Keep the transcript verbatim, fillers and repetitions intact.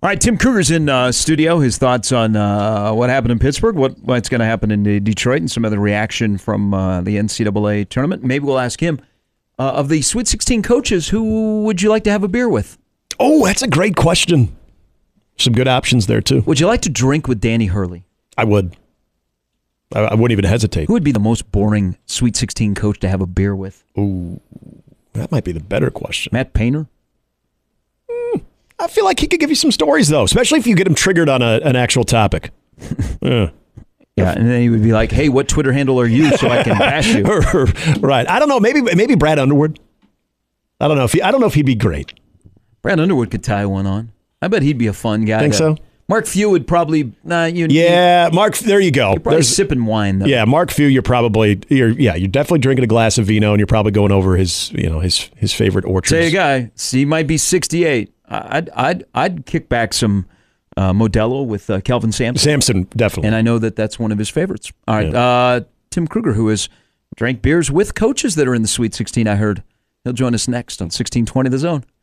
All right, Tim Kruger's in uh, studio. His thoughts on uh, what happened in Pittsburgh, what what's going to happen in Detroit, and some other reaction from uh, the N C double A tournament. Maybe we'll ask him, uh, of the Sweet sixteen coaches, who would you like to have a beer with? Oh, that's a great question. Some good options there, too. Would you like to drink with Danny Hurley? I would. I, I wouldn't even hesitate. Who would be the most boring Sweet sixteen coach to have a beer with? Ooh, that might be the better question. Matt Painter? Mm, I feel like he could give you some stories, though, especially if you get him triggered on a, an actual topic. yeah. Yeah, and then he would be like, hey, what Twitter handle are you so I can bash you? Right. I don't know. Maybe maybe Brad Underwood. I don't know if he, I don't know if he'd be great. Brad Underwood could tie one on. I bet he'd be a fun guy. Think to, so? Mark Few would probably, nah, you. Yeah, Mark. There you go. You're probably There's, sipping wine though. Yeah, Mark Few. You're probably, you're yeah, you're definitely drinking a glass of vino, and you're probably going over his, you know, his his favorite orchards. Say a guy, see, he might be sixty-eight. I'd I'd I'd kick back some uh, Modelo with uh, Kelvin Sampson. Sampson, definitely. And I know that that's one of his favorites. All right, Yeah. uh, Tim Kruger, who has drank beers with coaches that are in the Sweet sixteen. I heard he'll join us next on sixteen twenty The Zone.